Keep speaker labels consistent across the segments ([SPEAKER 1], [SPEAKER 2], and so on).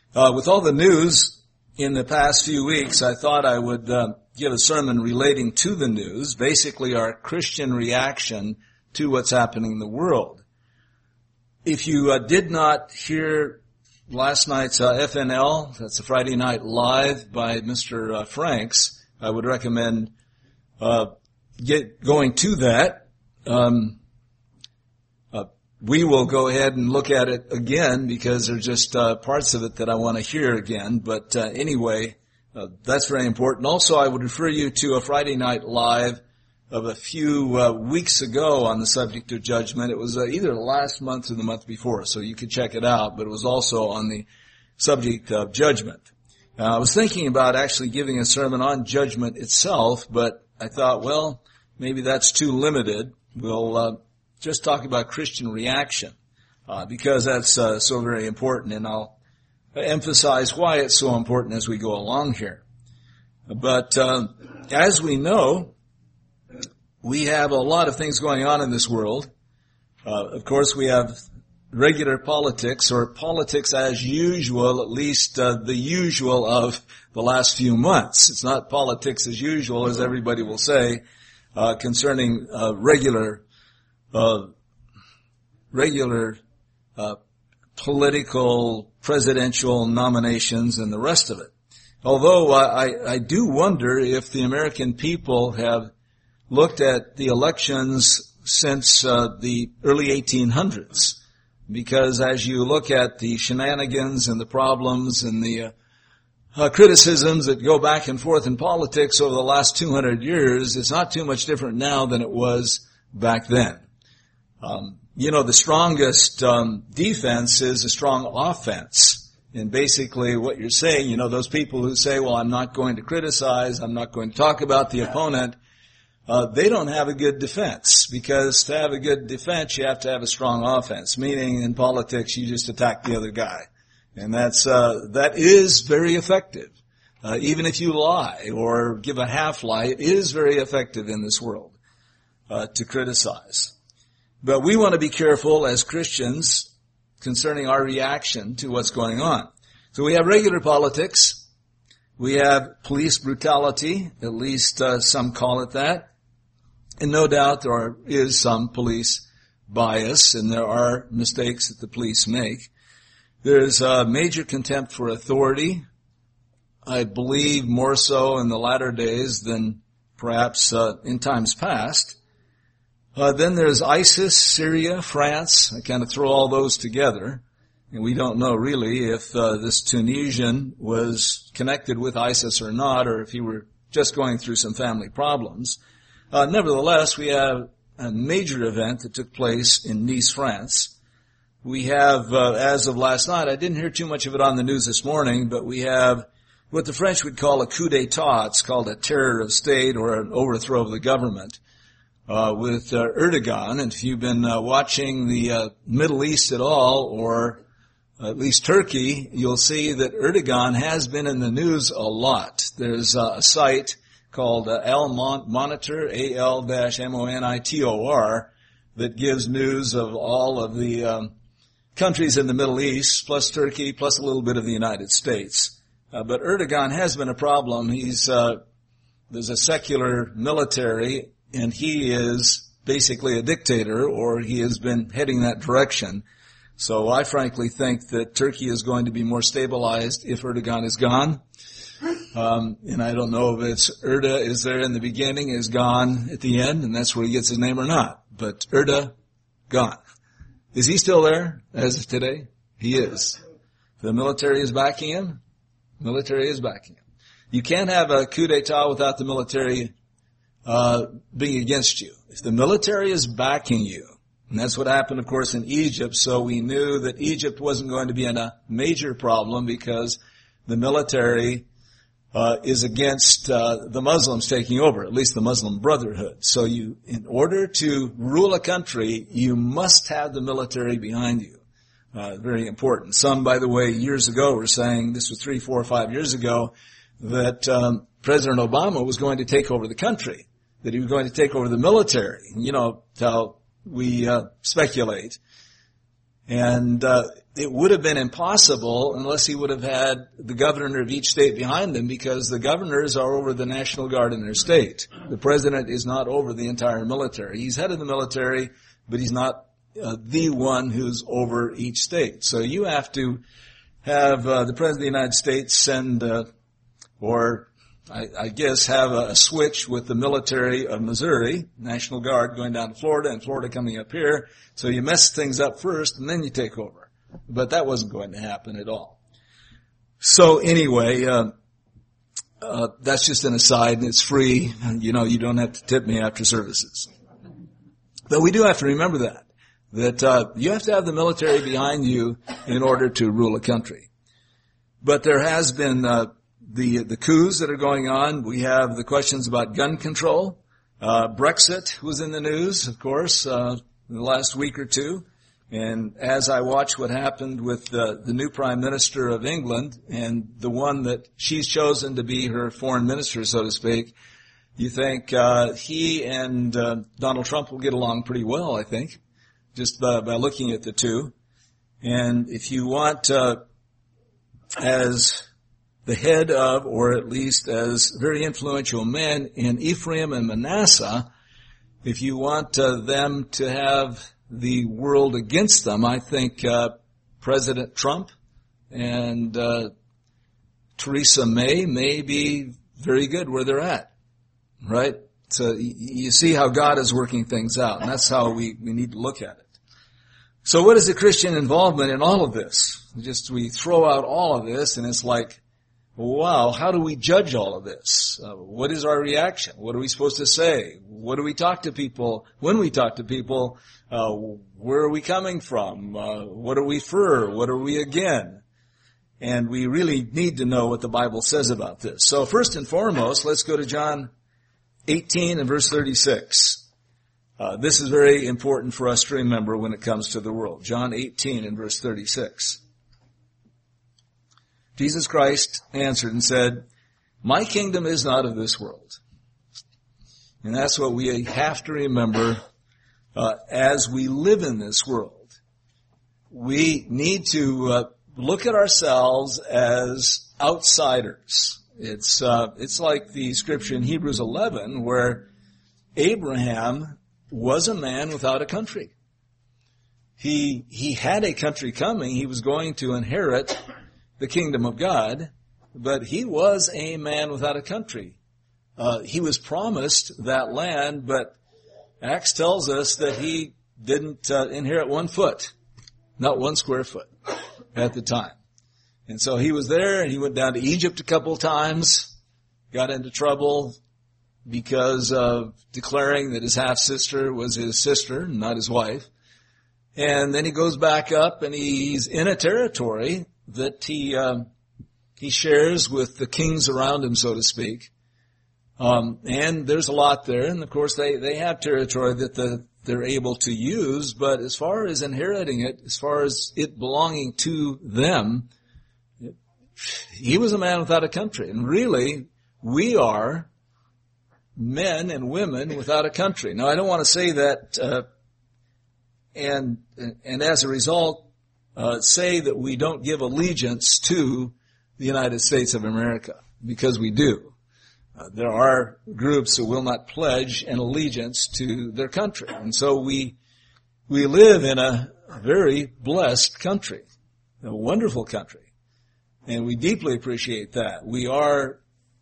[SPEAKER 1] With all the news in the past few weeks, I thought I would give a sermon relating to the news, basically our Christian reaction to what's happening in the world. If you did not hear last night's FNL, that's a Friday Night Live by Mr. Franks, I would recommend going to that. We will go ahead and look at it again because there's just parts of it that I want to hear again. But anyway, that's very important. Also, I would refer you to a Friday Night Live of a few weeks ago on the subject of judgment. It was either last month or the month before, so you could check it out. But it was also on the subject of judgment. I was thinking about actually giving a sermon on judgment itself, but I thought, well, maybe that's too limited. We'll just talk about Christian reaction, because that's so very important, and I'll emphasize why it's so important as we go along here. But as we know, we have a lot of things going on in this world. Of course, we have regular politics, or politics as usual, at least the usual of the last few months. It's not politics as usual, as everybody will say, concerning regular political, presidential nominations and the rest of it. Although I do wonder if the American people have looked at the elections since the early 1800s, because as you look at the shenanigans and the problems and the criticisms that go back and forth in politics over the last 200 years, it's not too much different now than it was back then. The strongest defense is a strong offense. And basically what you're saying, those people who say, well, I'm not going to criticize, I'm not going to talk about the opponent, they don't have a good defense. Because to have a good defense, you have to have a strong offense. Meaning in politics, you just attack the other guy. And that is very effective. Even if you lie or give a half lie, it is very effective in this world to criticize. But we want to be careful as Christians concerning our reaction to what's going on. So we have regular politics. We have police brutality, at least some call it that. And no doubt there is some police bias, and there are mistakes that the police make. There's major contempt for authority. I believe more so in the latter days than perhaps in times past. Then there's ISIS, Syria, France. I kind of throw all those together. And we don't know really if this Tunisian was connected with ISIS or not, or if he were just going through some family problems. Nevertheless, we have a major event that took place in Nice, France. We have, as of last night, I didn't hear too much of it on the news this morning, but we have what the French would call a coup d'etat. It's called a terror of state or an overthrow of the government. With Erdogan, and if you've been watching the Middle East at all, or at least Turkey, you'll see that Erdogan has been in the news a lot. There's a site called Al-Monitor, AL-MONITOR, that gives news of all of the countries in the Middle East, plus Turkey, plus a little bit of the United States. But Erdogan has been a problem. There's a secular military, and he is basically a dictator, or he has been heading that direction. So I frankly think that Turkey is going to be more stabilized if Erdogan is gone. And I don't know if it's Erda is there in the beginning, is gone at the end, and that's where he gets his name or not. But Erda, gone. Is he still there as of today? He is. The military is backing him. Military is backing him. You can't have a coup d'etat without the military being against you. If the military is backing you, and that's what happened, of course, in Egypt, so we knew that Egypt wasn't going to be in a major problem because the military is against the Muslims taking over, at least the Muslim Brotherhood. So in order to rule a country, you must have the military behind you. Very important. Some, by the way, years ago were saying, this was 3, 4, 5 years ago, that President Obama was going to take over the country, that he was going to take over the military. You know how we speculate. And it would have been impossible unless he would have had the governor of each state behind him, because the governors are over the National Guard in their state. The president is not over the entire military. He's head of the military, but he's not the one who's over each state. So you have to have the President of the United States send, I guess, have a switch with the military of Missouri, National Guard, going down to Florida, and Florida coming up here. So you mess things up first, and then you take over. But that wasn't going to happen at all. So anyway, that's just an aside, and it's free. You know, you don't have to tip me after services. But we do have to remember that you have to have the military behind you in order to rule a country. But there has been the coups that are going on. We have the questions about gun control. Brexit was in the news, of course, in the last week or two. And as I watch what happened with the new Prime Minister of England and the one that she's chosen to be her foreign minister, so to speak, you think he and Donald Trump will get along pretty well, I think, just by looking at the two. And if you want, as the head of, or at least as very influential men in Ephraim and Manasseh, if you want them to have the world against them, I think President Trump and Theresa May be very good where they're at, right? So you see how God is working things out, and that's how we need to look at it. So what is the Christian involvement in all of this? We throw out all of this, and it's like, wow, how do we judge all of this? What is our reaction? What are we supposed to say? What do we talk to people? When we talk to people, where are we coming from? What are we for? What are we again? And we really need to know what the Bible says about this. So first and foremost, let's go to John 18 and verse 36. This is very important for us to remember when it comes to the world. John 18 and verse 36. Jesus Christ answered and said, "My kingdom is not of this world." And that's what we have to remember as we live in this world. We need to look at ourselves as outsiders. It's like the scripture in Hebrews 11 where Abraham was a man without a country. He had a country coming. He was going to inherit the kingdom of God, but he was a man without a country. He was promised that land, but Acts tells us that he didn't inherit 1 foot, not 1 square foot at the time. And so he was there, and he went down to Egypt a couple of times, got into trouble because of declaring that his half-sister was his sister, not his wife. And then he goes back up, and he's in a territory that he shares with the kings around him, so to speak. And there's a lot there, and of course they have territory that they're able to use, but as far as inheriting it, as far as it belonging to them, he was a man without a country. And really, we are men and women without a country. Now, I don't want to say that, and as a result, say that we don't give allegiance to the United States of America, because we do. There are groups that will not pledge an allegiance to their country. And so we live in a very blessed country, a wonderful country. And we deeply appreciate that. We are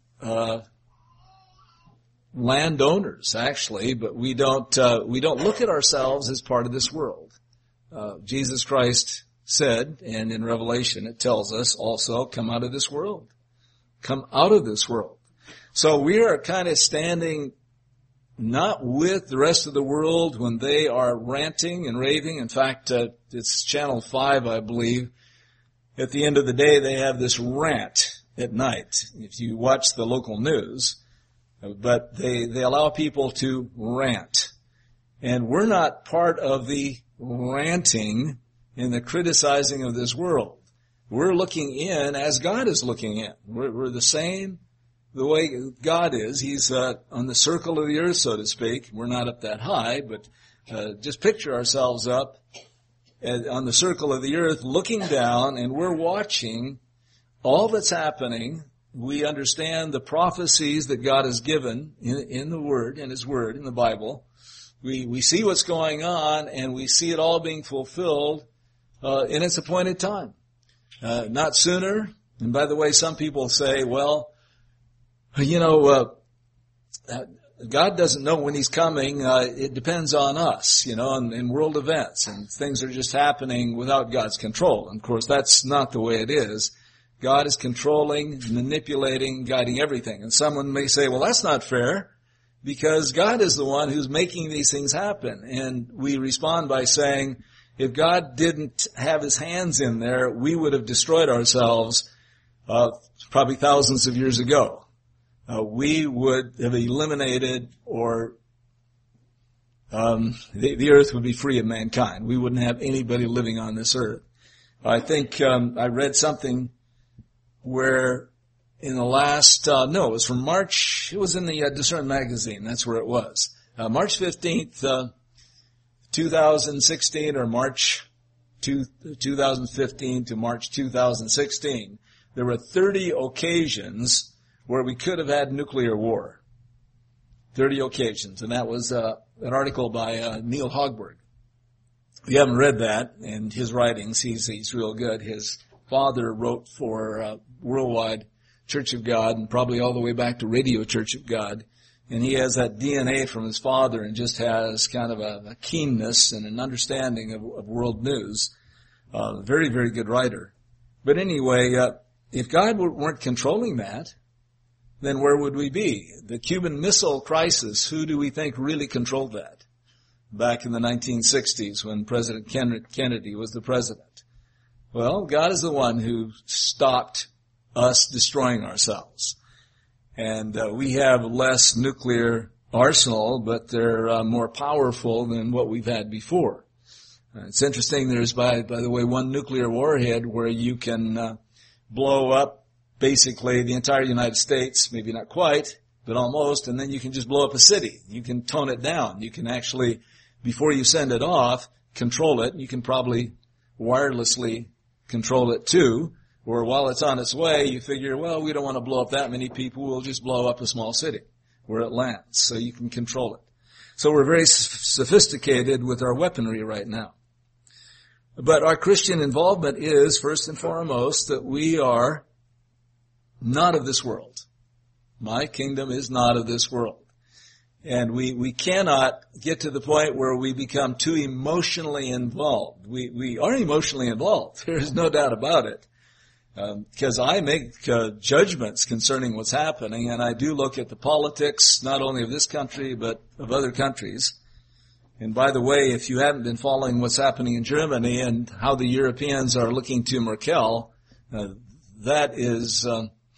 [SPEAKER 1] landowners, actually, but we don't look at ourselves as part of this world. Jesus Christ said, and in Revelation it tells us also, come out of this world. Come out of this world. So we are kind of standing not with the rest of the world when they are ranting and raving. In fact, it's Channel 5, I believe. At the end of the day, they have this rant at night, if you watch the local news. But they allow people to rant. And we're not part of the ranting and the criticizing of this world. We're looking in as God is looking in. We're the same the way God is. He's on the circle of the earth, so to speak. We're not up that high, but just picture ourselves up on the circle of the earth looking down, and we're watching all that's happening. We understand the prophecies that God has given in the Word, in His Word, in the Bible. We see what's going on, and we see it all being fulfilled in its appointed time. Not sooner. And by the way, some people say, well, God doesn't know when He's coming. It depends on us, and world events, and things are just happening without God's control. And of course, that's not the way it is. God is controlling, manipulating, guiding everything. And someone may say, well, that's not fair, because God is the one who's making these things happen. And we respond by saying, if God didn't have His hands in there, we would have destroyed ourselves probably thousands of years ago. We would have eliminated, or the earth would be free of mankind. We wouldn't have anybody living on this earth. I think I read something where in the last, it was from March, it was in the Discern magazine, that's where it was. March 15th, 2016, or March 2015 to March 2016, there were 30 occasions where we could have had nuclear war. 30 occasions. And that was an article by Neil Hogberg. If you haven't read that, and his writings, he's real good. His father wrote for Worldwide Church of God, and probably all the way back to Radio Church of God. And he has that DNA from his father, and just has kind of a keenness and an understanding of world news. Very, very good writer. But anyway, if God weren't controlling that, then where would we be? The Cuban Missile Crisis, who do we think really controlled that? Back in the 1960s when President Kennedy was the president. Well, God is the one who stopped us destroying ourselves. And we have less nuclear arsenal, but they're more powerful than what we've had before. It's interesting, there's, by the way, one nuclear warhead where you can blow up basically the entire United States, maybe not quite, but almost, and then you can just blow up a city. You can tone it down. You can actually, before you send it off, control it. You can probably wirelessly control it too, or while it's on its way, you figure, well, we don't want to blow up that many people. We'll just blow up a small city where it lands, so you can control it. So we're very sophisticated with our weaponry right now. But our Christian involvement is, first and foremost, that we are not of this world. My kingdom is not of this world. And we cannot get to the point where we become too emotionally involved. We are emotionally involved. There is no doubt about it. Because I make judgments concerning what's happening, and I do look at the politics, not only of this country, but of other countries. And by the way, if you haven't been following what's happening in Germany and how the Europeans are looking to Merkel, that is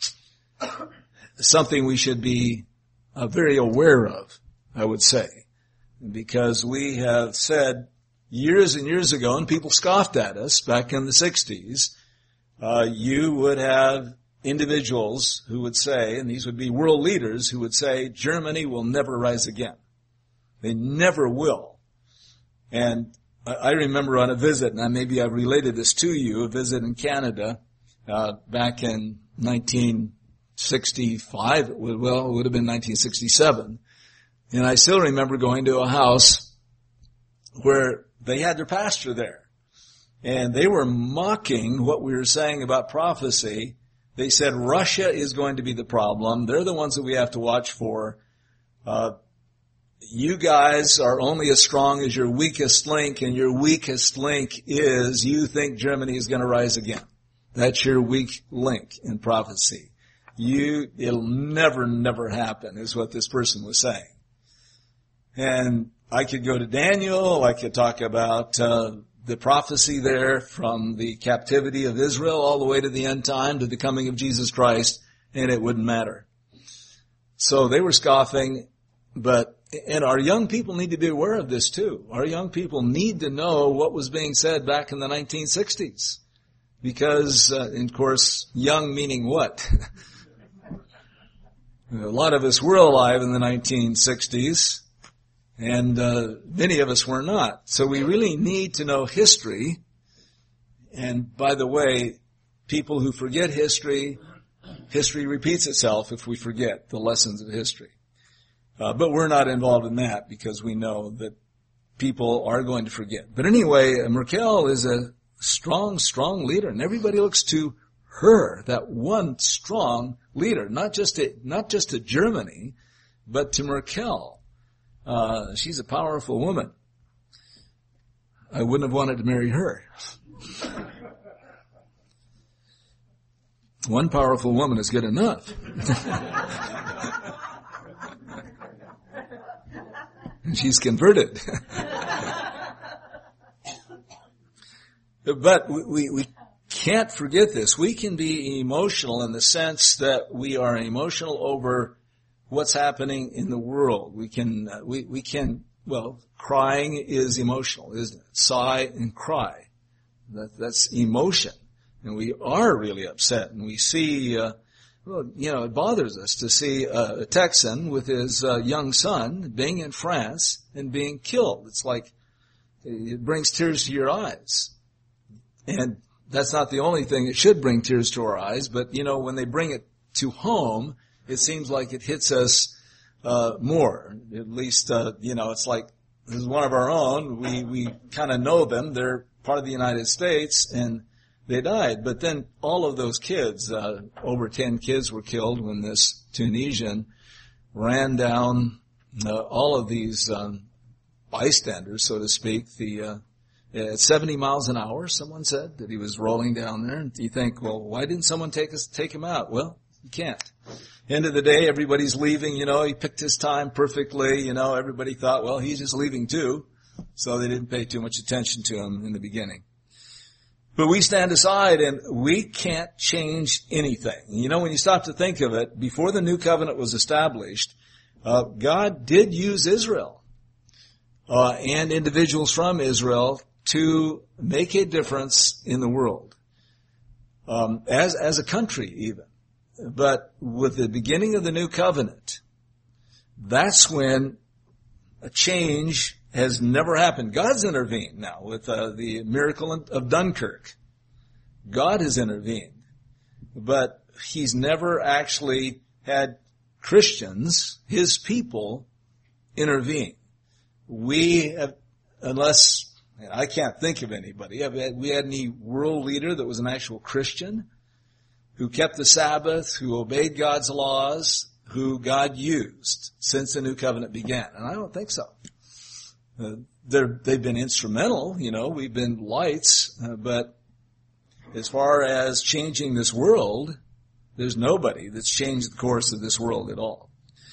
[SPEAKER 1] something we should be very aware of, I would say. Because we have said years and years ago, and people scoffed at us back in the 60s, you would have individuals who would say, and these would be world leaders who would say, Germany will never rise again. They never will. And I remember on a visit, and maybe I've related this to you, a visit in Canada back in 1965. Well, it would have been 1967. And I still remember going to a house where they had their pastor there. And they were mocking what we were saying about prophecy. They said Russia is going to be the problem. They're the ones that we have to watch for. You guys are only as strong as your weakest link, and your weakest link is you think Germany is going to rise again. That's your weak link in prophecy. It'll never happen, is what this person was saying. And I could go to Daniel, I could talk about the prophecy there from the captivity of Israel all the way to the end time, to the coming of Jesus Christ, and it wouldn't matter. So they were scoffing, and our young people need to be aware of this too. Our young people need to know what was being said back in the 1960s. Because, of course, young meaning what? A lot of us were alive in the 1960s. And many of us were not. So we really need to know history. And by the way, people who forget history repeats itself if we forget the lessons of history. But we're not involved in that because we know that people are going to forget. But anyway, Merkel is a strong leader, and everybody looks to her, that one strong leader, not just to Germany, but to Merkel. She's a powerful woman. I wouldn't have wanted to marry her. One powerful woman is good enough. And she's converted. But we can't forget this. We can be emotional in the sense that we are emotional over what's happening in the world. We can, crying is emotional, isn't it? Sigh and cry. That's emotion. And we are really upset. And we see, it bothers us to see a Texan with his young son being in France and being killed. It's like, it brings tears to your eyes. And that's not the only thing that should bring tears to our eyes, but when they bring it to home, it seems like it hits us more. At least, it's like this is one of our own. We kind of know them. They're part of the United States, and they died. But then all of those kids, over 10 kids were killed when this Tunisian ran down all of these bystanders, so to speak, at 70 miles an hour, someone said, that he was rolling down there. And you think, well, why didn't someone take him out? Well, you can't. End of the day, everybody's leaving, he picked his time perfectly, everybody thought, well, he's just leaving too. So they didn't pay too much attention to him in the beginning. But we stand aside and we can't change anything. When you stop to think of it, before the new covenant was established, God did use Israel, and individuals from Israel to make a difference in the world, as a country even. But with the beginning of the new covenant, that's when a change has never happened. God's intervened now with the miracle of Dunkirk. God has intervened, but He's never actually had Christians, His people, intervene. We have, unless I can't think of anybody. We had any world leader that was an actual Christian who kept the Sabbath, who obeyed God's laws, who God used since the new covenant began. And I don't think so. They've been instrumental, we've been lights, but as far as changing this world, there's nobody that's changed the course of this world at all.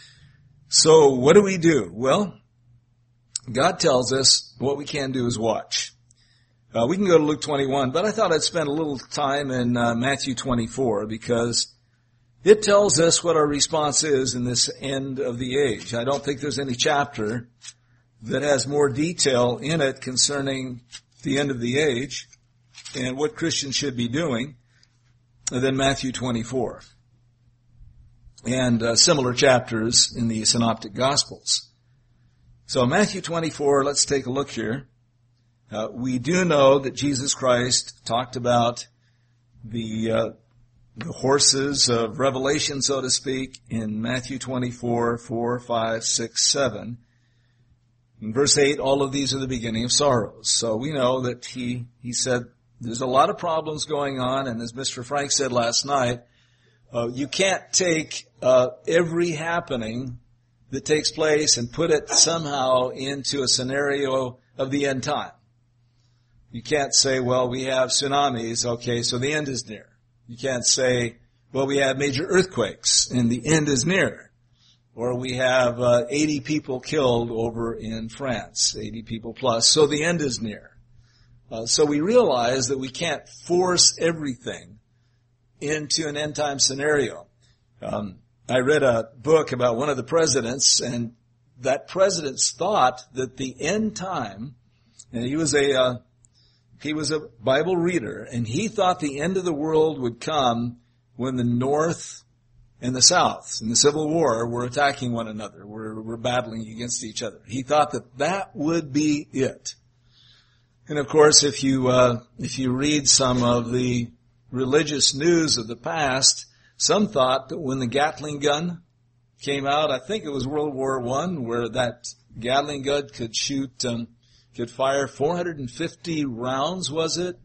[SPEAKER 1] So what do we do? Well, God tells us what we can do is watch. We can go to Luke 21, but I thought I'd spend a little time in Matthew 24 because it tells us what our response is in this end of the age. I don't think there's any chapter that has more detail in it concerning the end of the age and what Christians should be doing than Matthew 24 and similar chapters in the Synoptic Gospels. So Matthew 24, let's take a look here. We do know that Jesus Christ talked about the horses of Revelation, so to speak, in Matthew 24, 4, 5, 6, 7. In verse 8, all of these are the beginning of sorrows. So we know that he said there's a lot of problems going on, and as Mr. Frank said last night, you can't take every happening that takes place and put it somehow into a scenario of the end time. You can't say, well, we have tsunamis, okay, so the end is near. You can't say, well, we have major earthquakes and the end is near. Or we have 80 people killed over in France, 80 people plus, so the end is near. So we realize that we can't force everything into an end time scenario. I read a book about one of the presidents, and that president thought that the end time, and he was a Bible reader, and he thought the end of the world would come when the North and the South in the Civil War were attacking one another, were battling against each other. He thought that would be it. And of course, if you read some of the religious news of the past, some thought that when the Gatling gun came out, I think it was World War I, where that Gatling gun could fire 450 rounds, was it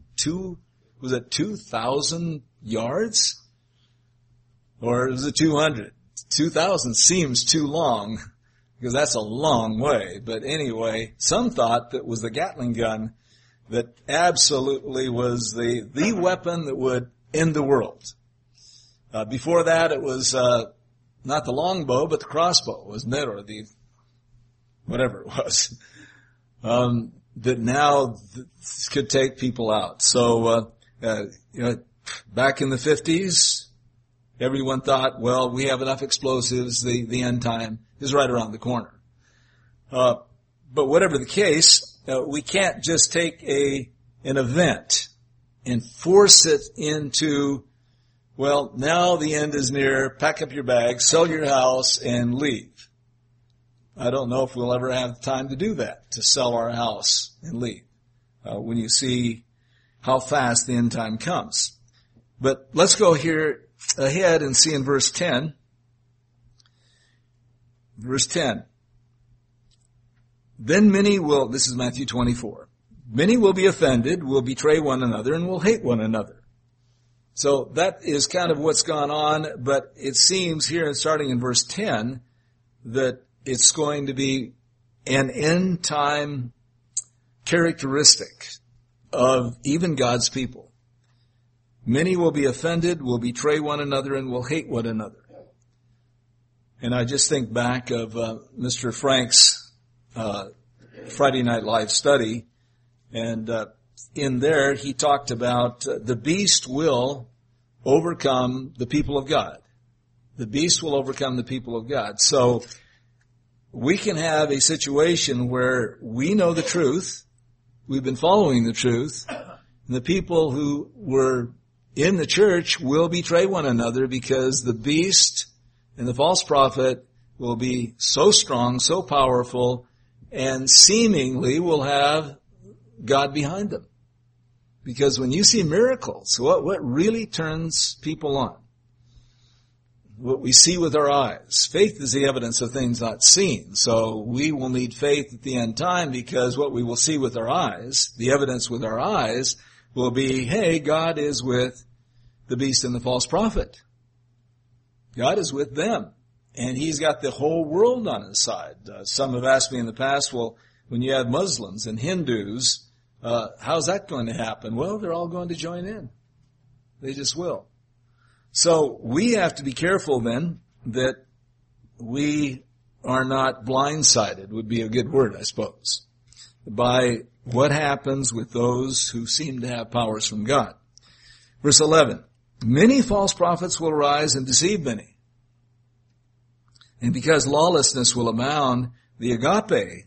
[SPEAKER 1] 2,000 yards? Or was it 200? 2,000 seems too long, because that's a long way. But anyway, some thought that was the Gatling gun that absolutely was the weapon that would end the world. Before that, it was not the longbow, but the crossbow, wasn't it? Or the whatever it was. That now could take people out. So, back in the 50s, everyone thought, well, we have enough explosives, the end time is right around the corner. But whatever the case, we can't just take an event and force it into, well, now the end is near, pack up your bags, sell your house, and leave. I don't know if we'll ever have time to do that, to sell our house and leave, when you see how fast the end time comes. But let's go here ahead and see in verse 10. Verse 10. Then many will, this is Matthew 24, many will be offended, will betray one another, and will hate one another. So that is kind of what's gone on, but it seems here, starting in verse 10, that it's going to be an end time characteristic of even God's people. Many will be offended, will betray one another, and will hate one another. And I just think back of Mr. Frank's Friday Night Live study, and in there he talked about the beast will overcome the people of God. The beast will overcome the people of God. So we can have a situation where we know the truth, we've been following the truth, and the people who were in the church will betray one another because the beast and the false prophet will be so strong, so powerful, and seemingly will have God behind them. Because when you see miracles, what really turns people on? What we see with our eyes. Faith is the evidence of things not seen. So we will need faith at the end time because what we will see with our eyes, the evidence with our eyes, will be, hey, God is with the beast and the false prophet. God is with them. And he's got the whole world on his side. Some have asked me in the past, well, when you have Muslims and Hindus, how's that going to happen? Well, they're all going to join in. They just will. So we have to be careful then that we are not blindsided, would be a good word, I suppose, by what happens with those who seem to have powers from God. Verse 11, many false prophets will rise and deceive many. And because lawlessness will abound, the agape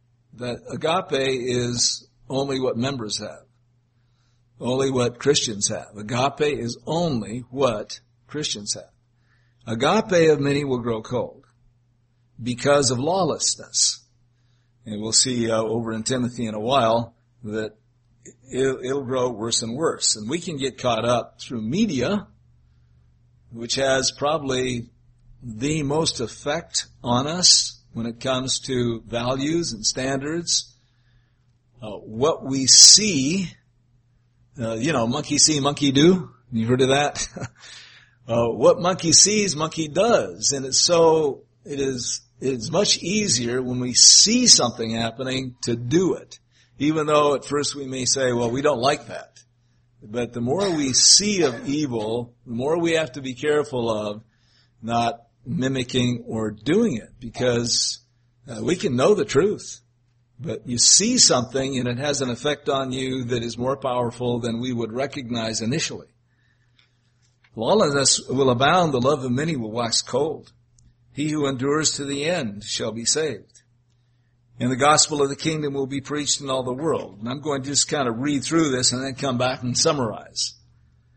[SPEAKER 1] is only what members have. Only what Christians have. Agape is only what Christians have. Agape of many will grow cold because of lawlessness. And we'll see over in Timothy in a while that it'll grow worse and worse. And we can get caught up through media, which has probably the most effect on us when it comes to values and standards. What we see, monkey see, monkey do. You heard of that? What monkey sees, monkey does. And it's much easier when we see something happening to do it. Even though at first we may say, well, we don't like that. But the more we see of evil, the more we have to be careful of not mimicking or doing it, because we can know the truth, but you see something and it has an effect on you that is more powerful than we would recognize initially. Lawlessness will abound, the love of many will wax cold. He who endures to the end shall be saved. And the gospel of the kingdom will be preached in all the world. And I'm going to just kind of read through this and then come back and summarize.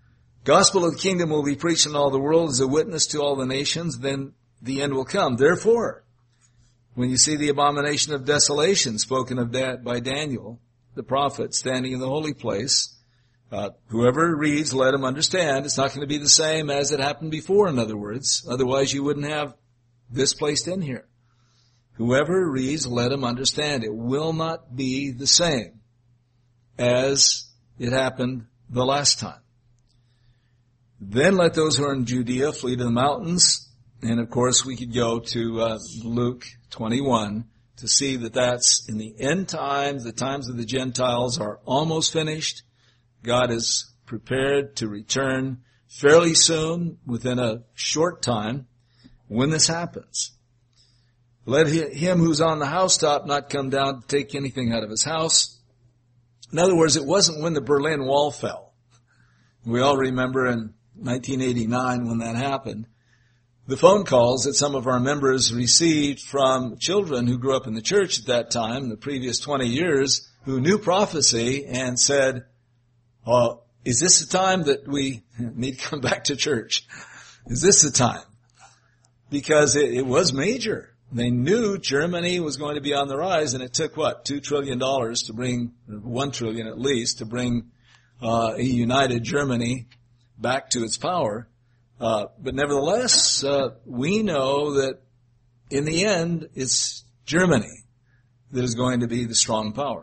[SPEAKER 1] Gospel of the kingdom will be preached in all the world as a witness to all the nations, then the end will come. Therefore, when you see the abomination of desolation spoken of by Daniel, the prophet, standing in the holy place, whoever reads, let him understand. It's not going to be the same as it happened before, in other words. Otherwise, you wouldn't have this placed in here. Whoever reads, let him understand. It will not be the same as it happened the last time. Then let those who are in Judea flee to the mountains. And of course, we could go to Luke 21 to see that that's in the end times. The times of the Gentiles are almost finished. God is prepared to return fairly soon, within a short time, when this happens. Let him who's on the housetop not come down to take anything out of his house. In other words, it wasn't when the Berlin Wall fell. We all remember in 1989 when that happened. The phone calls that some of our members received from children who grew up in the church at that time, the previous 20 years, who knew prophecy and said, is this the time that we need to come back to church? Is this the time? Because it was major. They knew Germany was going to be on the rise, and it took, $2 trillion to bring, $1 trillion at least, to bring a united Germany back to its power. But nevertheless, we know that in the end, it's Germany that is going to be the strong power.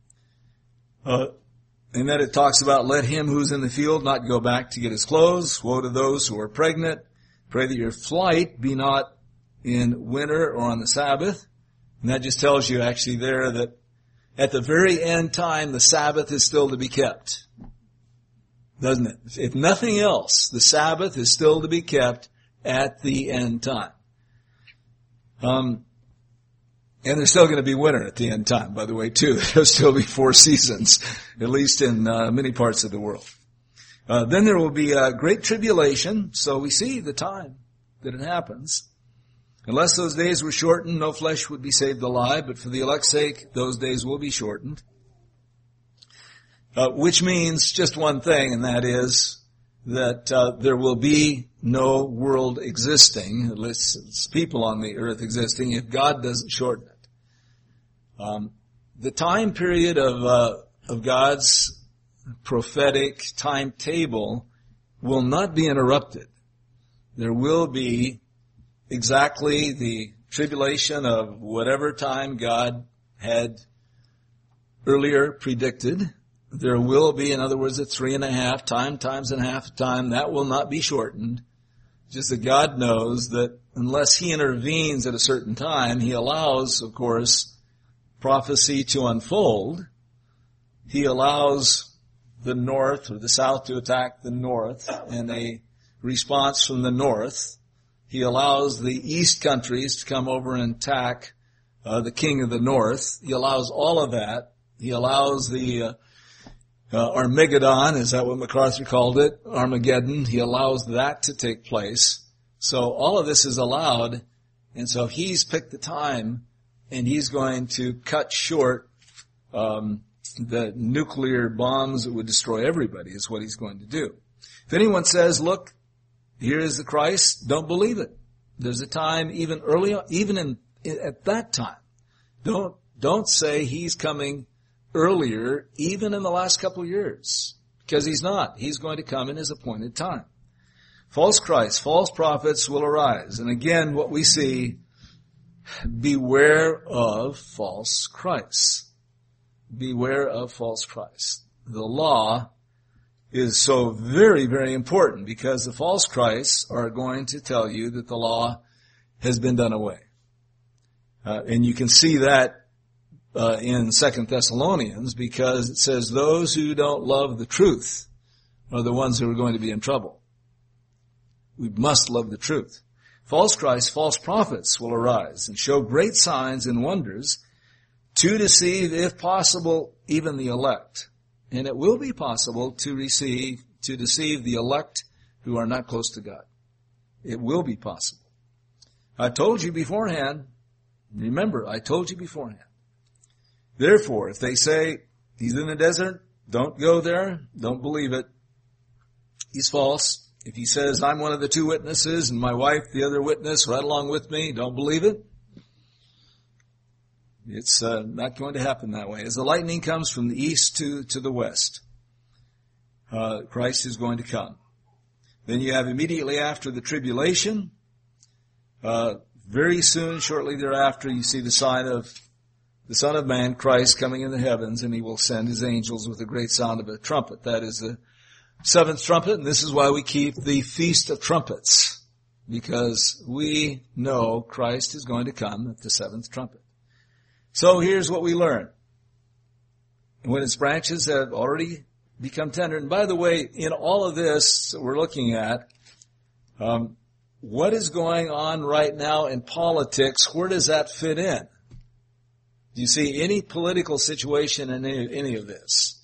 [SPEAKER 1] And that it talks about, let him who's in the field not go back to get his clothes. Woe to those who are pregnant. Pray that your flight be not in winter or on the Sabbath. And that just tells you actually there that at the very end time, the Sabbath is still to be kept. Doesn't it? If nothing else, the Sabbath is still to be kept at the end time. And there's still going to be winter at the end time, by the way, too. There'll still be 4 seasons, at least in many parts of the world. Then there will be a great tribulation, so we see the time that it happens. Unless those days were shortened, no flesh would be saved alive, but for the elect's sake, those days will be shortened. Which means just one thing, and that is that there will be no world existing, at least people on the earth existing, if God doesn't shorten it. The time period of God's prophetic timetable will not be interrupted. There will be exactly the tribulation of whatever time God had earlier predicted. There will be, in other words, a 3.5 times and a half time. That will not be shortened. Just that God knows that unless He intervenes at a certain time, He allows, of course, prophecy to unfold. He allows the north or the south to attack the north and a response from the north. He allows the east countries to come over and attack the king of the north. He allows all of that. He allows the Armageddon, is that what MacArthur called it? Armageddon. He allows that to take place. So all of this is allowed, and so He's picked the time, and He's going to cut short the nuclear bombs that would destroy everybody, is what He's going to do. If anyone says, look, here is the Christ, don't believe it. There's a time even early, even at that time. Don't say He's coming earlier, even in the last couple of years, because He's not. He's going to come in His appointed time. False Christs, false prophets will arise. And again, what we see, beware of false Christs. Beware of false Christs. The law is so very, very important because the false Christs are going to tell you that the law has been done away. And you can see that in 2 Thessalonians, because it says those who don't love the truth are the ones who are going to be in trouble. We must love the truth. False Christs, false prophets will arise and show great signs and wonders to deceive, if possible, even the elect. And it will be possible to deceive the elect who are not close to God. It will be possible. I told you beforehand. Remember, I told you beforehand. Therefore, if they say, He's in the desert, don't go there, don't believe it. he's false. If he says, I'm one of the two witnesses and my wife the other witness right along with me, don't believe it. It's not going to happen that way. As the lightning comes from the east to the west, Christ is going to come. Then you have immediately after the tribulation, very soon, shortly thereafter, you see the sign of the Son of Man, Christ, coming in the heavens, and he will send his angels with a great sound of a trumpet. That is the seventh trumpet, and this is why we keep the Feast of Trumpets, because we know Christ is going to come at the seventh trumpet. So here's what we learn. When its branches have already become tender, and by the way, in all of this that we're looking at, what is going on right now in politics, where does that fit in? Do you see any political situation in any of this?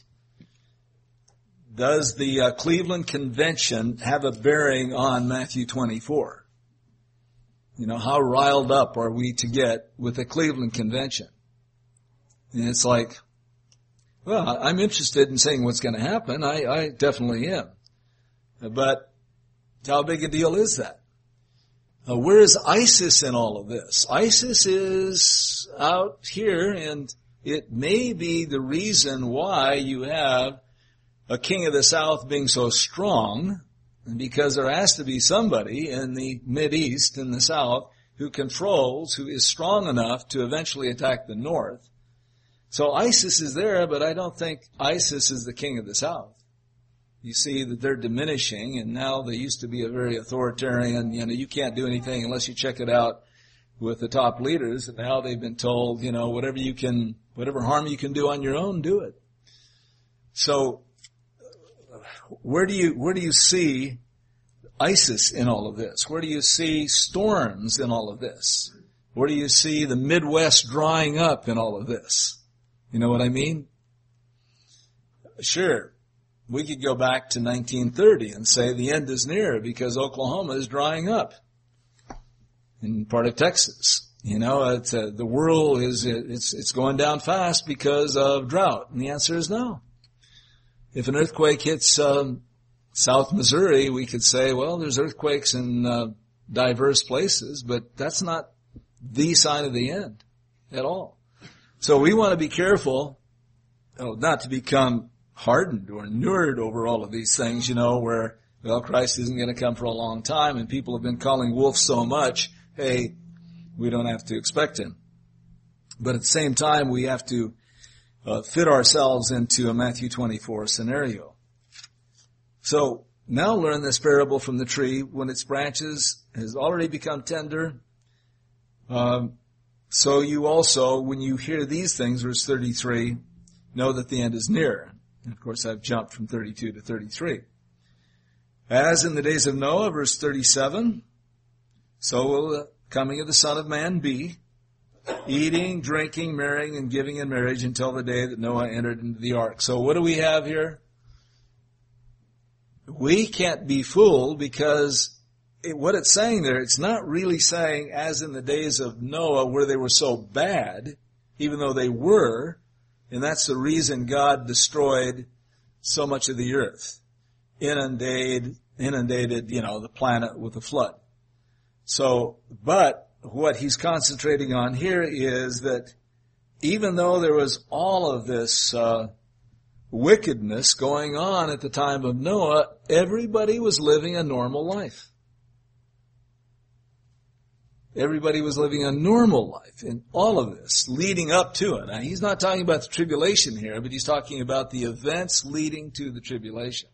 [SPEAKER 1] Does the Cleveland Convention have a bearing on Matthew 24? You know, how riled up are we to get with the Cleveland Convention? And it's like, well, I'm interested in saying what's going to happen. I definitely am. But how big a deal is that? Where is ISIS in all of this? ISIS is out here, and it may be the reason why you have a king of the South being so strong, because there has to be somebody in the Mideast, in the South, who is strong enough to eventually attack the North. So ISIS is there, but I don't think ISIS is the king of the South. You see that they're diminishing, and now they used to be a very authoritarian, you can't do anything unless you check it out with the top leaders, and now they've been told, whatever harm you can do on your own, do it. So, where do you see ISIS in all of this? Where do you see storms in all of this? Where do you see the Midwest drying up in all of this? You know what I mean? Sure, we could go back to 1930 and say the end is near because Oklahoma is drying up in part of Texas. The world it's going down fast because of drought. And the answer is no. If an earthquake hits South Missouri, we could say, well, there's earthquakes in diverse places, but that's not the sign of the end at all. So we want to be careful not to become hardened or inured over all of these things, where, Christ isn't going to come for a long time, and people have been calling wolf so much, hey, we don't have to expect him. But at the same time, we have to fit ourselves into a Matthew 24 scenario. So now learn this parable from the tree when its branches has already become tender. So you also, when you hear these things, verse 33, know that the end is near. And of course, I've jumped from 32 to 33. As in the days of Noah, verse 37, so will the coming of the Son of Man be, eating, drinking, marrying, and giving in marriage until the day that Noah entered into the ark. So what do we have here? We can't be fooled because what it's saying there, it's not really saying as in the days of Noah where they were so bad, even though they were, and that's the reason God destroyed so much of the earth. Inundated, the planet with a flood. So, but what he's concentrating on here is that even though there was all of this wickedness going on at the time of Noah, everybody was living a normal life. Everybody was living a normal life in all of this, leading up to it. Now, he's not talking about the tribulation here, but he's talking about the events leading to the tribulation.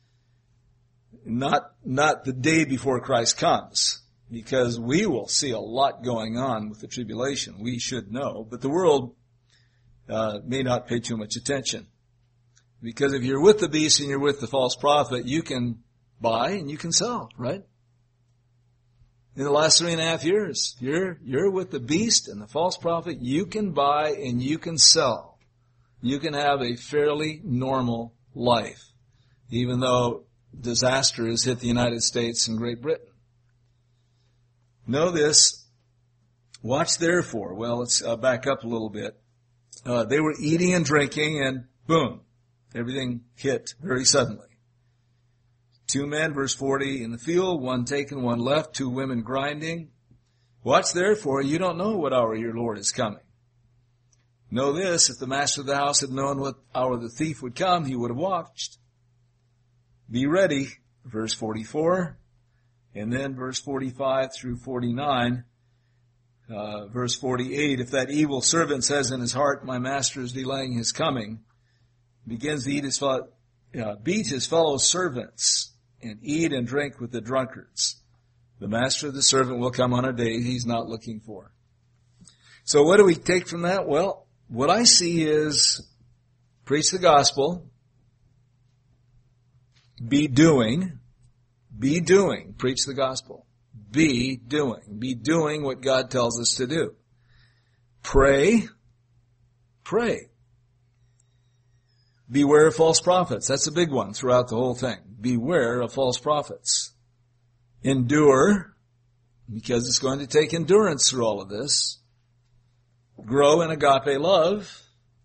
[SPEAKER 1] Not the day before Christ comes, because we will see a lot going on with the tribulation. We should know, but the world may not pay too much attention. Because if you're with the beast and you're with the false prophet, you can buy and you can sell, right? In the last 3.5 years, you're with the beast and the false prophet, you can buy and you can sell. You can have a fairly normal life, even though disaster has hit the United States and Great Britain. Know this. Watch therefore. Well, let's back up a little bit. They were eating and drinking and boom, everything hit very suddenly. 2 men, verse 40, in the field, one taken, one left, 2 women grinding. Watch therefore, you don't know what hour your Lord is coming. Know this, if the master of the house had known what hour the thief would come, he would have watched. Be ready, verse 44, and then verse 45 through 49. Verse 48, if that evil servant says in his heart, my master is delaying his coming, begins to beat his fellow servants and eat and drink with the drunkards. The master of the servant will come on a day he's not looking for. So what do we take from that? Well, what I see is preach the gospel, be doing, preach the gospel. Be doing what God tells us to do. Pray. Beware of false prophets. That's a big one throughout the whole thing. Beware of false prophets. Endure, because it's going to take endurance through all of this. Grow in agape love.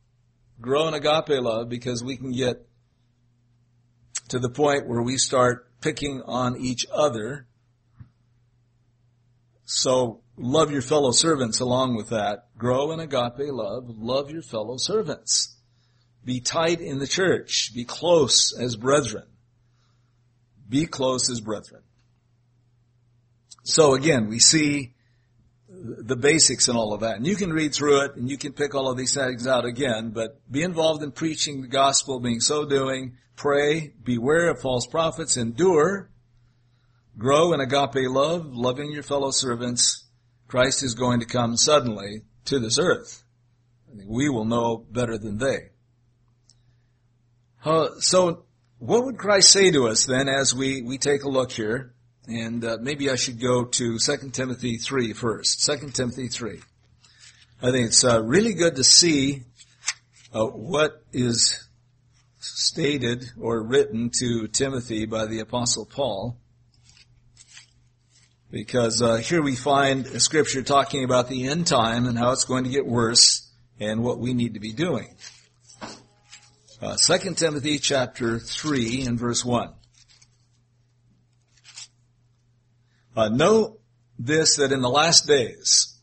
[SPEAKER 1] Because we can get to the point where we start picking on each other. So love your fellow servants along with that. Grow in agape love. Love your fellow servants. Be tight in the church. Be close as brethren. So again, we see the basics and all of that. And you can read through it and you can pick all of these things out again, but be involved in preaching the gospel, being so doing. Pray. Beware of false prophets. Endure. Grow in agape love, loving your fellow servants. Christ is going to come suddenly to this earth. I think we will know better than they. So what would Christ say to us then as we take a look here? And maybe I should go to 2 Timothy 3 first. 2 Timothy 3. I think it's really good to see what is stated or written to Timothy by the Apostle Paul. Because here we find a scripture talking about the end time and how it's going to get worse and what we need to be doing. 2 Timothy chapter 3 and verse 1. Know this, that in the last days,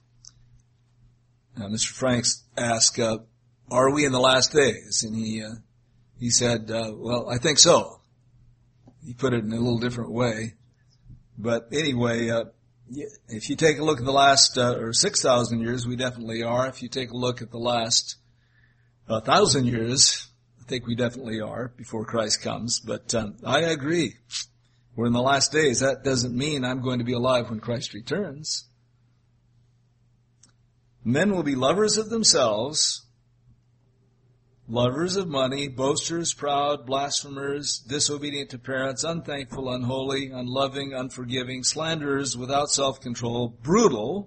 [SPEAKER 1] Mr. Franks asked, are we in the last days? And he said, well, I think so. He put it in a little different way. But anyway, if you take a look at the last 6,000 years, we definitely are. If you take a look at the last 1,000 years, I think we definitely are before Christ comes. But I agree. We're in the last days. That doesn't mean I'm going to be alive when Christ returns. Men will be lovers of themselves, lovers of money, boasters, proud, blasphemers, disobedient to parents, unthankful, unholy, unloving, unforgiving, slanderers, without self-control, brutal,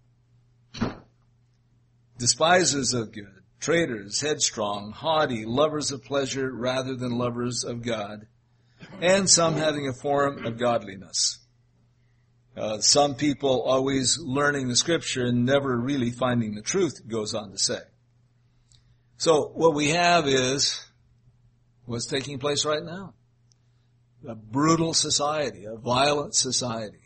[SPEAKER 1] despisers of good, traitors, headstrong, haughty, lovers of pleasure rather than lovers of God, and some having a form of godliness. Some people always learning the scripture and never really finding the truth, it goes on to say. So what we have is what's taking place right now. A brutal society, a violent society.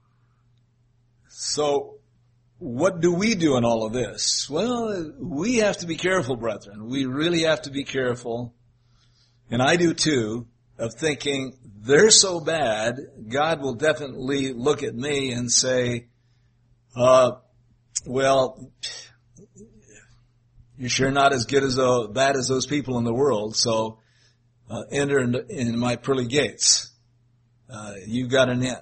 [SPEAKER 1] So what do we do in all of this? Well, we have to be careful, brethren. We really have to be careful, and I do too, of thinking they're so bad, God will definitely look at me and say, well, you're sure not as good as bad as those people in the world, so enter in my pearly gates. You've got an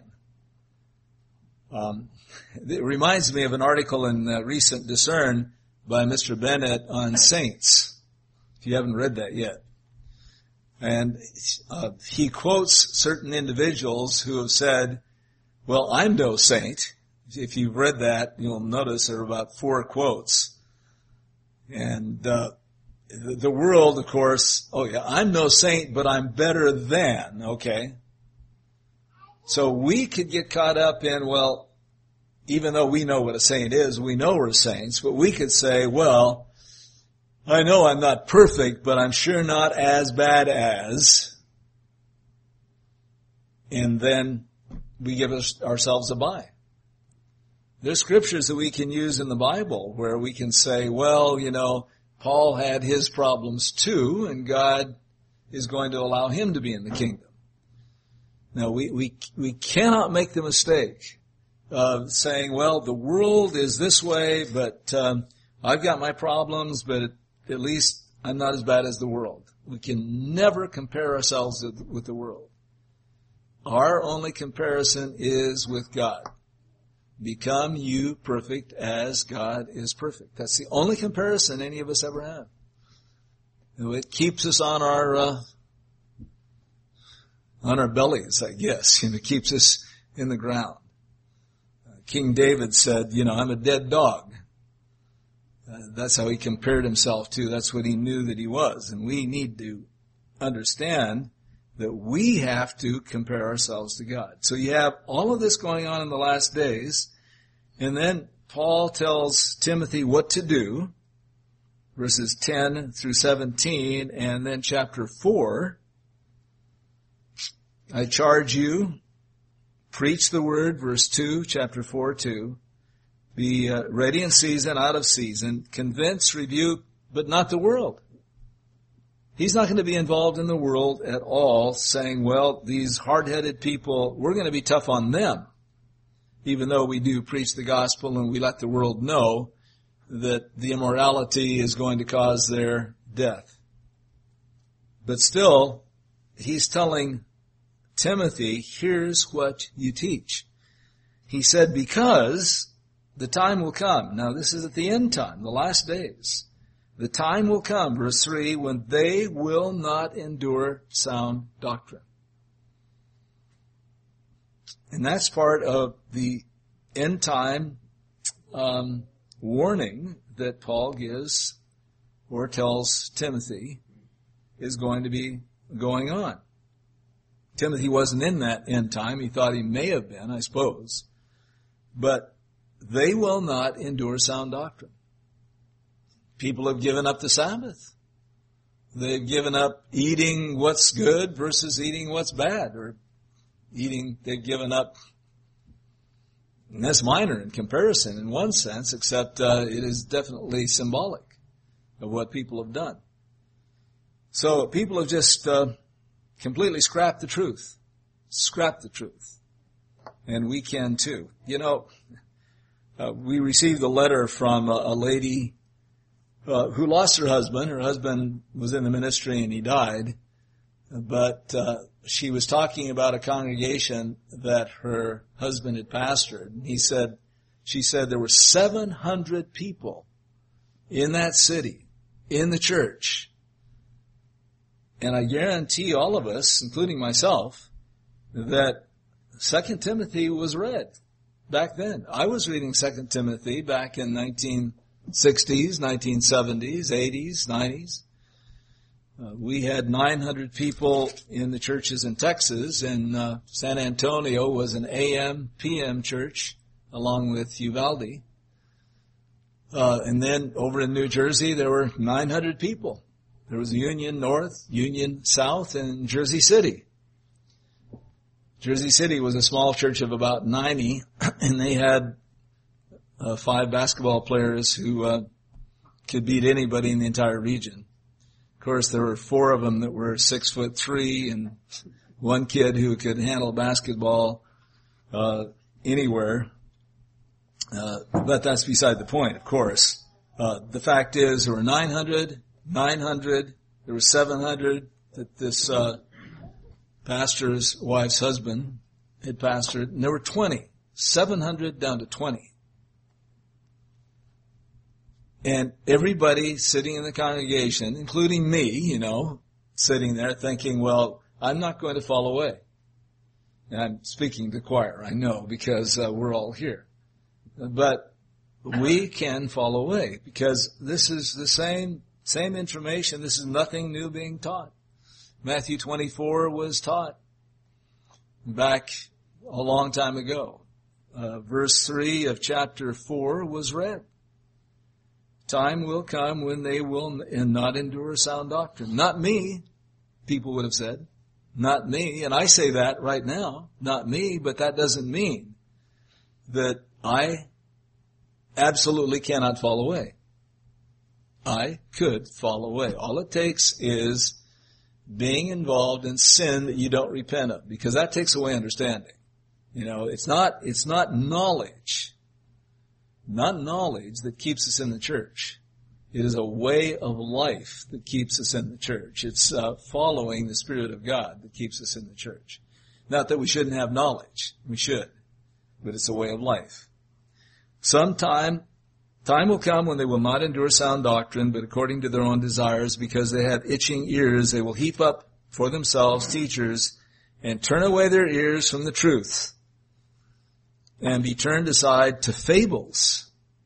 [SPEAKER 1] in. It reminds me of an article in recent Discern by Mr. Bennett on saints, if you haven't read that yet. And he quotes certain individuals who have said, well, I'm no saint. If you've read that, you'll notice there are about 4 quotes. And the world, of course, oh yeah, I'm no saint, but I'm better than, okay? So we could get caught up in, well, even though we know what a saint is, we know we're saints, but we could say, well, I know I'm not perfect, but I'm sure not as bad as. and then we give ourselves a bye. There's scriptures that we can use in the Bible where we can say, well, Paul had his problems too, and God is going to allow him to be in the kingdom. Now, we cannot make the mistake of saying, well, the world is this way, but I've got my problems, but at least I'm not as bad as the world. We can never compare ourselves with the world. Our only comparison is with God. Become you perfect as God is perfect. That's the only comparison any of us ever have. It keeps us on our bellies, I guess. It keeps us in the ground. King David said, I'm a dead dog. That's how he compared himself to. That's what he knew that he was. And we need to understand that we have to compare ourselves to God. So you have all of this going on in the last days, and then Paul tells Timothy what to do, verses 10 through 17, and then chapter 4, I charge you, preach the word, verse 2, chapter 4, 2, be ready in season, out of season, convince, rebuke, but not the world. He's not going to be involved in the world at all, saying, well, these hard-headed people, we're going to be tough on them, even though we do preach the gospel and we let the world know that the immorality is going to cause their death. But still, he's telling Timothy, here's what you teach. He said, because the time will come. Now, this is at the end time, the last days. The time will come, verse 3, when they will not endure sound doctrine. And that's part of the end time warning that Paul gives or tells Timothy is going to be going on. Timothy wasn't in that end time. He thought he may have been, I suppose. But they will not endure sound doctrine. People have given up the Sabbath. They've given up eating what's good versus eating what's bad, or they've given up, and that's minor in comparison in one sense, except it is definitely symbolic of what people have done. So people have just completely scrapped the truth. And we can too. We received a letter from a lady who lost her husband. Her husband was in the ministry and he died. But she was talking about a congregation that her husband had pastored. She said there were 700 people in that city, in the church. And I guarantee all of us, including myself, that 2 Timothy was read back then. I was reading 2 Timothy back in 1960s, 1970s, 80s, 90s. We had 900 people in the churches in Texas, and San Antonio was an AM, PM church, along with Uvalde. And then over in New Jersey, there were 900 people. There was Union North, Union South, and Jersey City. Jersey City was a small church of about 90, and they had 5 basketball players who could beat anybody in the entire region. Of course, there were 4 of them that were 6'3", and one kid who could handle basketball anywhere. But that's beside the point, of course. The fact is, there were 900, there were 700 that this pastor's wife's husband had pastored, and there were 20, 700 down to 20. And everybody sitting in the congregation, including me, sitting there thinking, well, I'm not going to fall away. And I'm speaking to choir, I know, because we're all here. But we can fall away because this is the same information. This is nothing new being taught. Matthew 24 was taught back a long time ago. Verse 3 of chapter 4 was read. Time will come when they will not endure sound doctrine. Not me, people would have said. not me. And I say that right now, not me, but that doesn't mean that I absolutely cannot fall away. I could fall away. All it takes is being involved in sin that you don't repent of, because that takes away understanding. You know, it's not knowledge, not knowledge that keeps us in the church. It is a way of life that keeps us in the church. It's following the Spirit of God that keeps us in the church. Not that we shouldn't have knowledge. We should. But it's a way of life. Time will come when they will not endure sound doctrine, but according to their own desires, because they have itching ears, they will heap up for themselves teachers and turn away their ears from the truth and be turned aside to fables.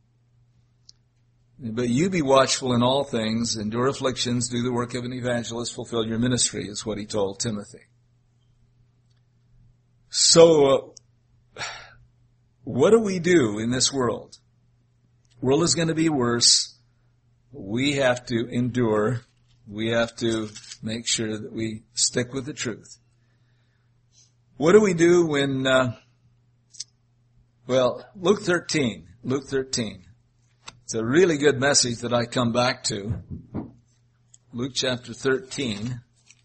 [SPEAKER 1] But you be watchful in all things, endure afflictions, do the work of an evangelist, fulfill your ministry, is what he told Timothy. So, what do we do in this world? The world is going to be worse. We have to endure. We have to make sure that we stick with the truth. What do we do when, Luke 13. It's a really good message that I come back to. Luke chapter 13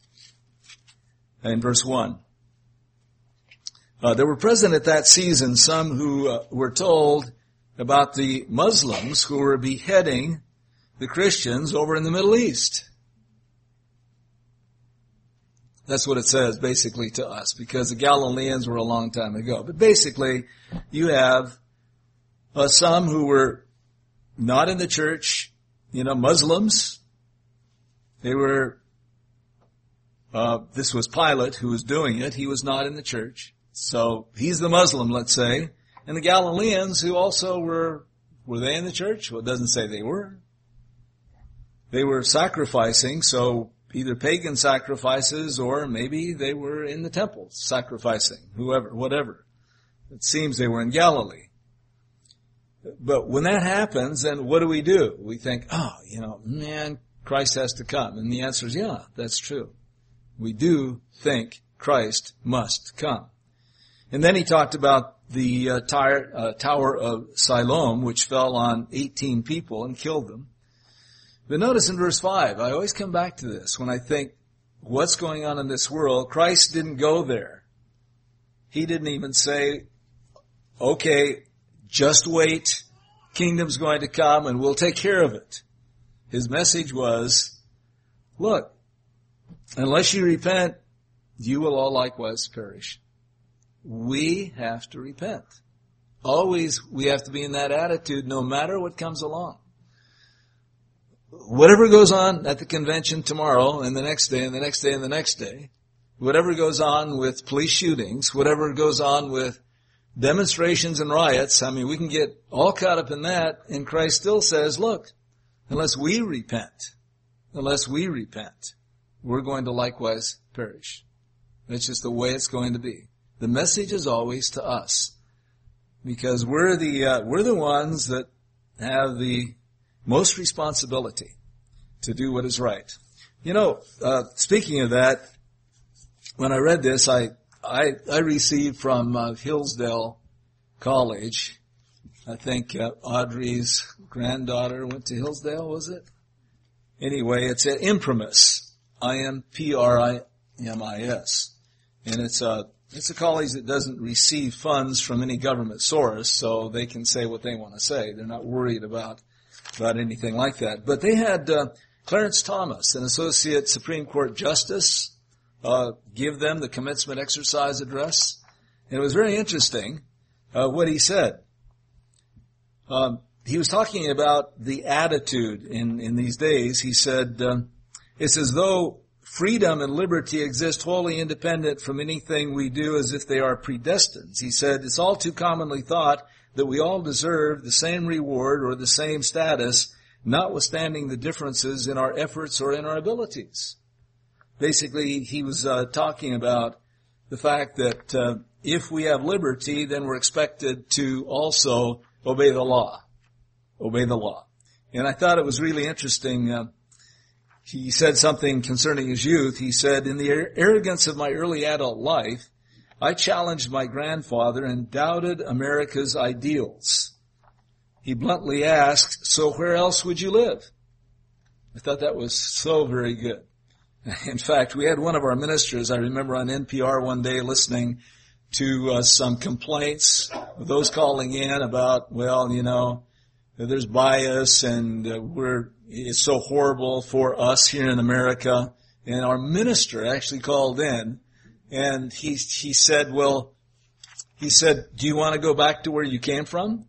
[SPEAKER 1] and verse 1. There were present at that season some who were told about the Muslims who were beheading the Christians over in the Middle East. That's what it says basically to us, because the Galileans were a long time ago. But basically, you have some who were not in the church, Muslims. They were, this was Pilate who was doing it. He was not in the church. So he's the Muslim, let's say. And the Galileans who also were they in the church? Well, it doesn't say they were. They were sacrificing, so either pagan sacrifices or maybe they were in the temple sacrificing, whatever. It seems they were in Galilee. But when that happens, then what do? We think, Christ has to come. And the answer is, yeah, that's true. We do think Christ must come. And then he talked about the Tower of Siloam, which fell on 18 people and killed them. But notice in verse 5, I always come back to this when I think, what's going on in this world? Christ didn't go there. He didn't even say, okay, just wait, kingdom's going to come and we'll take care of it. His message was, look, unless you repent, you will all likewise perish. We have to repent. Always we have to be in that attitude no matter what comes along. Whatever goes on at the convention tomorrow and the next day and the next day and the next day, whatever goes on with police shootings, whatever goes on with demonstrations and riots, we can get all caught up in that, and Christ still says, look, unless we repent, we're going to likewise perish. That's just the way it's going to be. The message is always to us, because we're the ones that have the most responsibility to do what is right. Speaking of that, when I read this, I received from Hillsdale College. I think Audrey's granddaughter went to Hillsdale, was it? Anyway, it's at Imprimis, Imprimis, and it's a college that doesn't receive funds from any government source, so they can say what they want to say. They're not worried about anything like that. But they had Clarence Thomas, an associate Supreme Court justice, give them the commencement exercise address. And it was very interesting what he said. He was talking about the attitude in these days. He said, it's as though freedom and liberty exist wholly independent from anything we do, as if they are predestined. He said, it's all too commonly thought that we all deserve the same reward or the same status, notwithstanding the differences in our efforts or in our abilities. Basically, he was talking about the fact that if we have liberty, then we're expected to also obey the law. And I thought it was really interesting. he said something concerning his youth. He said, in the arrogance of my early adult life, I challenged my grandfather and doubted America's ideals. He bluntly asked, so where else would you live? I thought that was so very good. In fact, we had one of our ministers, I remember on NPR one day listening to some complaints of those calling in about, well, you know, there's bias and it's so horrible for us here in America. And our minister actually called in and he said, do you want to go back to where you came from?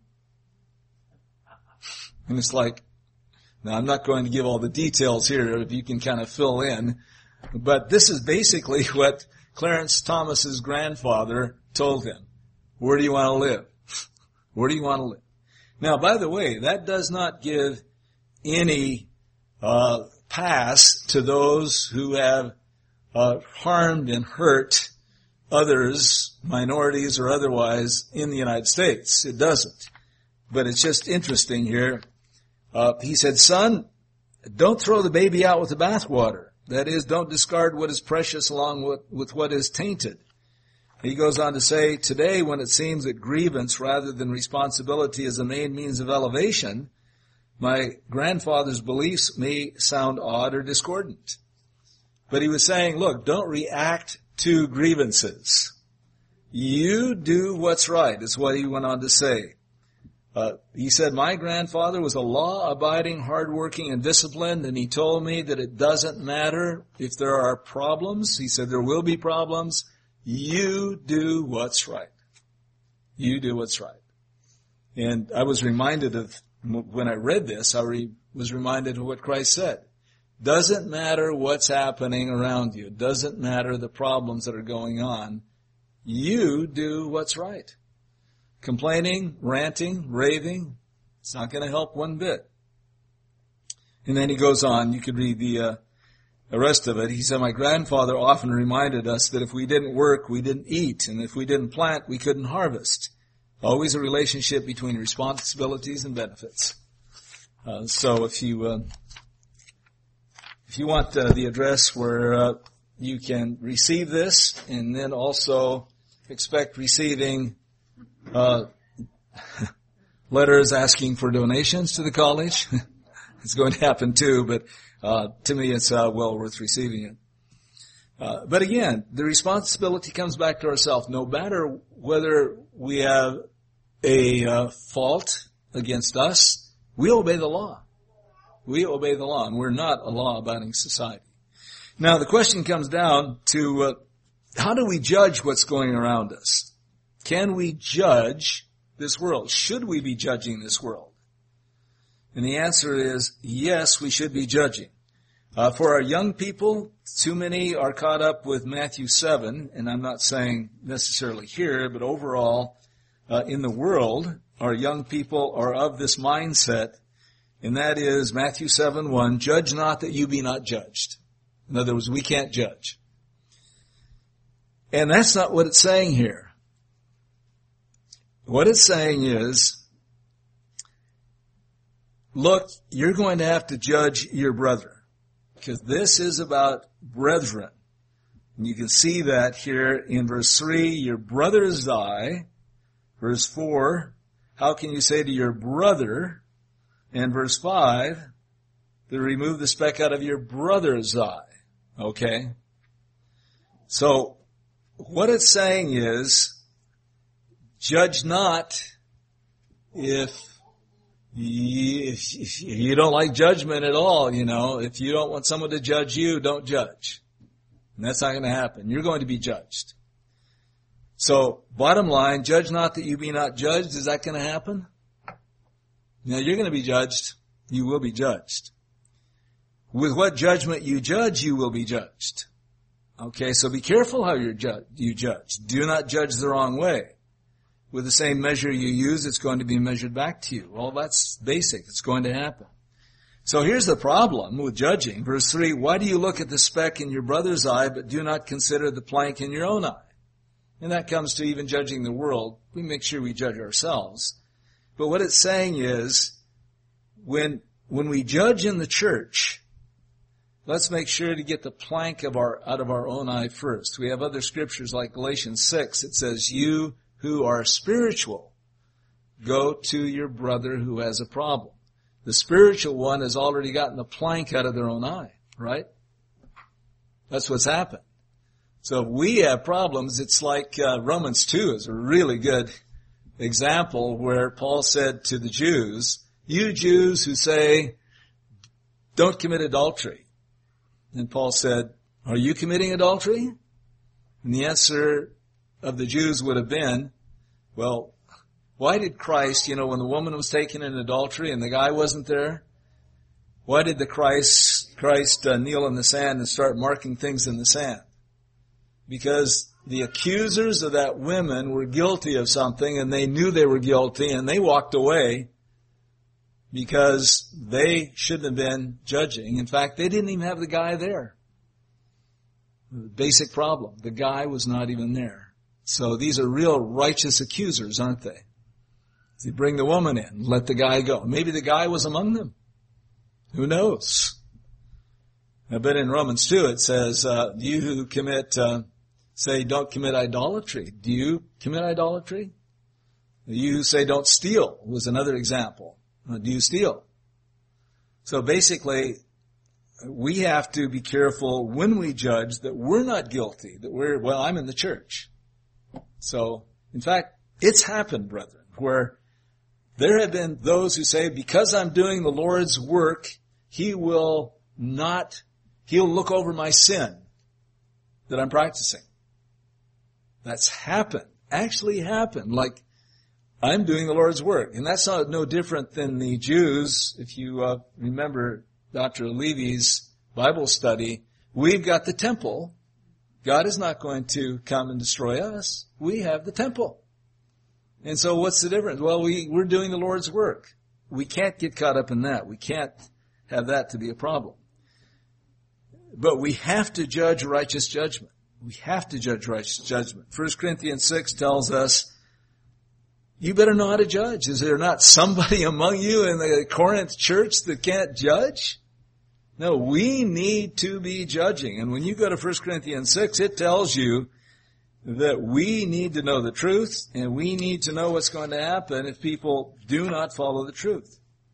[SPEAKER 1] And it's like, now I'm not going to give all the details here, if you can kind of fill in, but this is basically what Clarence Thomas's grandfather told him. Where do you want to live? Where do you want to live? Now, by the way, that does not give any pass to those who have harmed and hurt others, minorities or otherwise, in the United States. It doesn't. But it's just interesting here. He said, son, don't throw the baby out with the bathwater. That is, don't discard what is precious along with what is tainted. He goes on to say, today when it seems that grievance rather than responsibility is the main means of elevation, my grandfather's beliefs may sound odd or discordant. But he was saying, look, don't react to grievances. You do what's right, is what he went on to say. He said, my grandfather was a law-abiding, hard-working, and disciplined, and he told me that it doesn't matter if there are problems. He said, there will be problems. You do what's right. You do what's right. And I was reminded of, when I read this, was reminded of what Christ said. Doesn't matter what's happening around you. Doesn't matter the problems that are going on. You do what's right. Complaining, ranting, raving, it's not going to help one bit. And then he goes on, you could read the rest of it. He said, my grandfather often reminded us that if we didn't work, we didn't eat, and if we didn't plant, we couldn't harvest. Always a relationship between responsibilities and benefits. So if you want the address where you can receive this, and then also expect receiving letters asking for donations to the college. It's going to happen too, but to me it's well worth receiving it. But again, the responsibility comes back to ourselves. No matter whether we have a fault against us, we obey the law. We obey the law, and we're not a law-abiding society. Now the question comes down to how do we judge what's going around us? Can we judge this world? Should we be judging this world? And the answer is yes, we should be judging. For our young people, too many are caught up with Matthew 7, and I'm not saying necessarily here, but overall in the world, our young people are of this mindset, and that is Matthew 7:1, judge not that you be not judged. In other words, we can't judge. And that's not what it's saying here. What it's saying is, look, you're going to have to judge your brother, because this is about brethren. And you can see that here in verse 3, your brother's eye. Verse 4, how can you say to your brother? And verse 5, to remove the speck out of your brother's eye. Okay? So, what it's saying is, judge not if you don't like judgment at all, you know. If you don't want someone to judge you, don't judge. And that's not going to happen. You're going to be judged. So, bottom line, judge not that you be not judged. Is that going to happen? Now, you're going to be judged. You will be judged. With what judgment you judge, you will be judged. Okay, so be careful how you judge. Do not judge the wrong way. With the same measure you use, it's going to be measured back to you. Well, that's basic. It's going to happen. So here's the problem with judging. Verse 3, why do you look at the speck in your brother's eye, but do not consider the plank in your own eye? And that comes to even judging the world. We make sure we judge ourselves. But what it's saying is, when we judge in the church, let's make sure to get the plank out of our own eye first. We have other scriptures like Galatians 6. It says, you who are spiritual, go to your brother who has a problem. The spiritual one has already gotten the plank out of their own eye, right? That's what's happened. So if we have problems, it's like Romans 2 is a really good example where Paul said to the Jews, you Jews who say, don't commit adultery. And Paul said, are you committing adultery? And the answer of the Jews would have been, well, why did Christ, when the woman was taken in adultery and the guy wasn't there, why did the Christ kneel in the sand and start marking things in the sand? Because the accusers of that woman were guilty of something and they knew they were guilty and they walked away because they shouldn't have been judging. In fact, they didn't even have the guy there. The basic problem. The guy was not even there. So these are real righteous accusers, aren't they? They bring the woman in, let the guy go. Maybe the guy was among them. Who knows? But in Romans 2 it says, you who commit, say don't commit idolatry. Do you commit idolatry? You who say don't steal was another example. Do you steal? So basically, we have to be careful when we judge that we're not guilty, that I'm in the church. So, in fact, it's happened, brethren, where there have been those who say, because I'm doing the Lord's work, He'll look over my sin that I'm practicing. That's happened, actually happened, like I'm doing the Lord's work. And that's no different than the Jews. If you remember Dr. Levy's Bible study, we've got the temple. God is not going to come and destroy us. We have the temple. And so what's the difference? Well, we're doing the Lord's work. We can't get caught up in that. We can't have that to be a problem. But we have to judge righteous judgment. We have to judge righteous judgment. 1 Corinthians 6 tells us, you better know how to judge. Is there not somebody among you in the Corinth church that can't judge? No, we need to be judging. And when you go to 1 Corinthians 6, it tells you that we need to know the truth and we need to know what's going to happen if people do not follow the truth.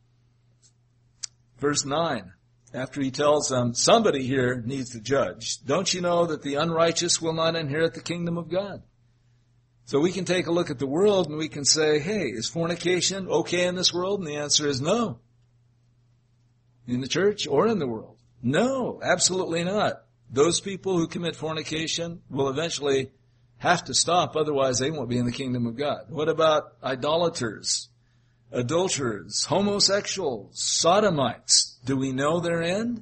[SPEAKER 1] Verse 9, after he tells them, somebody here needs to judge. Don't you know that the unrighteous will not inherit the kingdom of God? So we can take a look at the world and we can say, hey, is fornication okay in this world? And the answer is no. In the church or in the world? No, absolutely not. Those people who commit fornication will eventually have to stop, otherwise they won't be in the kingdom of God. What about idolaters, adulterers, homosexuals, sodomites? Do we know their end?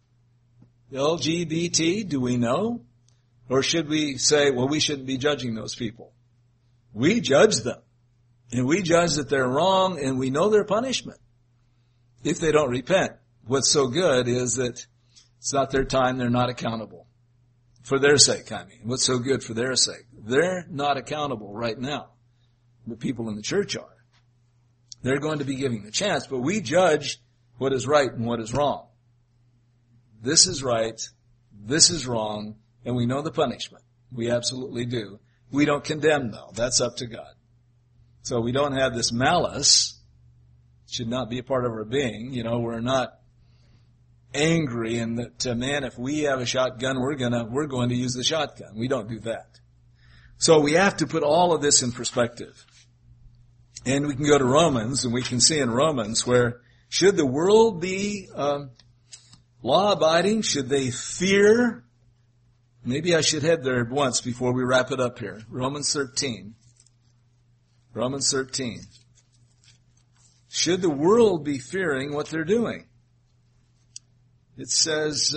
[SPEAKER 1] LGBT, do we know? Or should we say, well, we shouldn't be judging those people? We judge them. And we judge that they're wrong and we know their punishment if they don't repent. What's so good is that it's not their time, they're not accountable. For their sake, I mean. What's so good for their sake? They're not accountable right now. The people in the church are. They're going to be giving the chance, but we judge what is right and what is wrong. This is right, this is wrong, and we know the punishment. We absolutely do. We don't condemn, though. That's up to God. So we don't have this malice. It should not be a part of our being. We're not angry and that, man, if we have a shotgun, we're going to use the shotgun. We don't do that. So we have to put all of this in perspective. And we can go to Romans, and we can see in Romans where should the world be law-abiding? Should they fear? Maybe I should head there once before we wrap it up here. Romans 13. Romans 13. Should the world be fearing what they're doing? It says,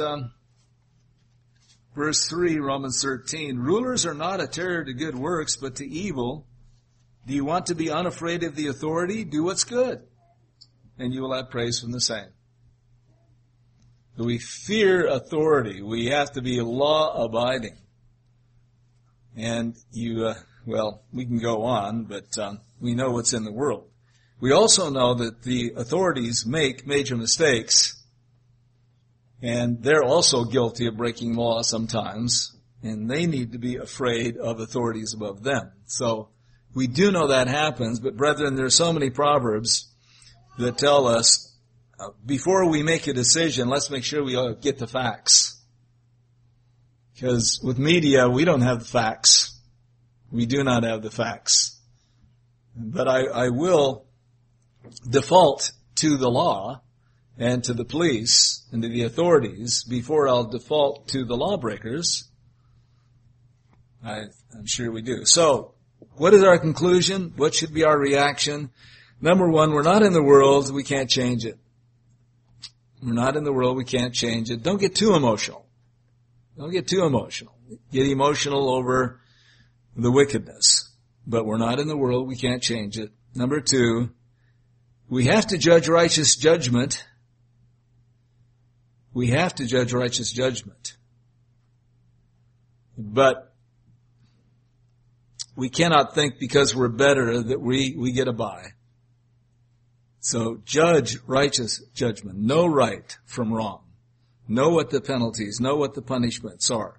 [SPEAKER 1] verse 3, Romans 13, rulers are not a terror to good works, but to evil. Do you want to be unafraid of the authority? Do what's good, and you will have praise from the same. We fear authority. We have to be law-abiding. And we can go on, but we know what's in the world. We also know that the authorities make major mistakes. And they're also guilty of breaking law sometimes, and they need to be afraid of authorities above them. So we do know that happens, but brethren, there are so many proverbs that tell us, before we make a decision, let's make sure we get the facts. Because with media, we don't have the facts. We do not have the facts. But I will default to the law and to the police and to the authorities before I'll default to the lawbreakers. I'm sure we do. So, what is our conclusion? What should be our reaction? Number one, we're not in the world, we can't change it. We're not in the world, we can't change it. Don't get too emotional. Don't get too emotional. Get emotional over the wickedness. But we're not in the world, we can't change it. Number two, we have to judge righteous judgment. We have to judge righteous judgment. But we cannot think because we're better that we get a bye. So judge righteous judgment. Know right from wrong. Know what the penalties, know what the punishments are.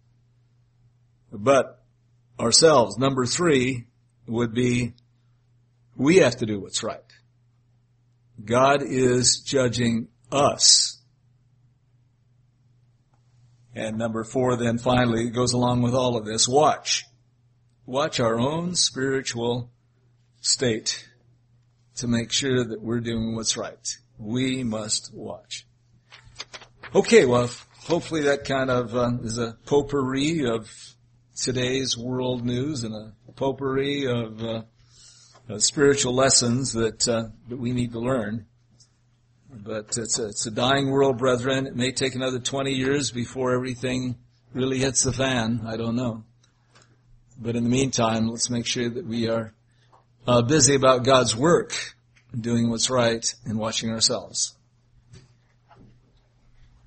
[SPEAKER 1] But ourselves, number three would be, we have to do what's right. God is judging us. And number four, then finally, goes along with all of this, watch. Watch our own spiritual state to make sure that we're doing what's right. We must watch. Okay, well, hopefully that kind of is a potpourri of today's world news and a potpourri of spiritual lessons that we need to learn. But it's a dying world, brethren. It may take another 20 years before everything really hits the fan. I don't know. But in the meantime, let's make sure that we are busy about God's work, doing what's right, and watching ourselves.